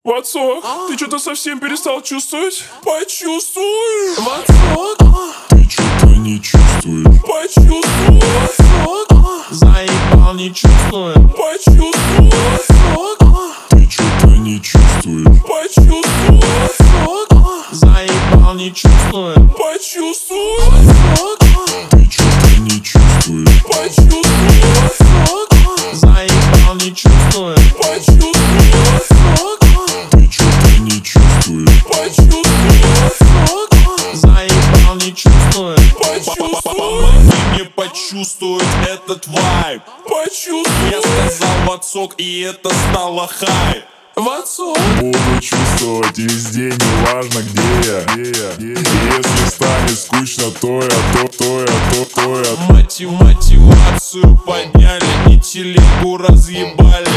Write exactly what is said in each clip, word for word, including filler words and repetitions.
Ватсок, ты что-то совсем перестал чувствовать? Почувствуй! Ватсок, Ты что-то не чувствуешь? почувствуй! Ватсок, Заебал, не чувствую. почувствуй! Ватсок, Ты что-то не чувствуешь? почувствуй! Ватсок, Заебал, не чувствую. почувствуй! Ватсок, Ты что-то не чувствуешь? почувствуй! Ватсок, Заебал, не чувствую. почувствуй! Ватсок, Ты что-то не чувствуешь? почувствуй! Ватсок, Заебал, не чувствую. почувствуй! Помоги мне почувствовать этот вайб. Почувствуй! Я сказал ватсок, и это стало хайп. Ватсок, Буду чувствовать везде, неважно где я, где я, где я. Если станет скучно, то я, то, то я, то, то я. Мотив, мотивацию подняли и телегу разъебали.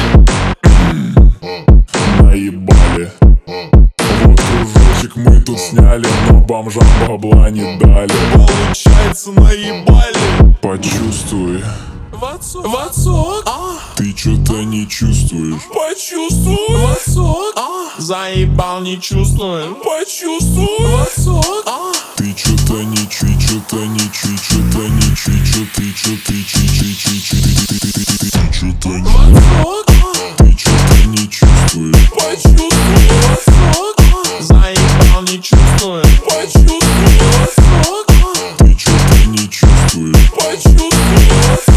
Наебали. Вот кружочек мы тут сняли, но бомжам бабла не дали. Получается, наебали. Почувствуй, Ватсок, Ватсок, ты что-то не чувствуешь? почувствуй! Ватсок, Заебал, не чувствую. почувствуй! Ватсок, Ты что-то не чуй, что-то не чуй, что-то не чуй, что ты, что ты, чи, чи, чи, чи, ты, ты, ты, ты, ты, ты что-то не, Ватсок, ты что-то не чувствуешь? почувствуй! Ватсок, Заебал, не чувствую. почувствуй! Ватсок, Ты что-то не чувствуешь? почувствуй!